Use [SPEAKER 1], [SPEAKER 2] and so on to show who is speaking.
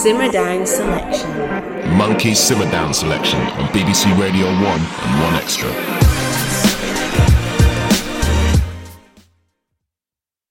[SPEAKER 1] Simmer Down Selection.
[SPEAKER 2] Monkey Simmer Down Selection on BBC Radio 1 and 1 Extra.